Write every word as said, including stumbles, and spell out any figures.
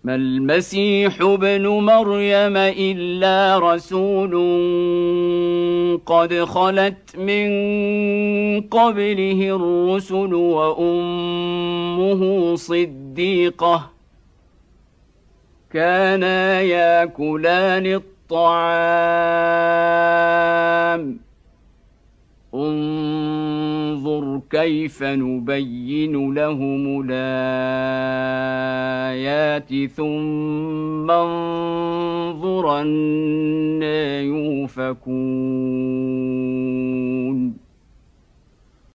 ما المسيح ابن مريم إلا رسول قد خلت من قبله الرسل وأمه صديقة كانا ياكلان الطعام انظر كيف نبين لهم الآيات ثم انظر أنى يؤفكون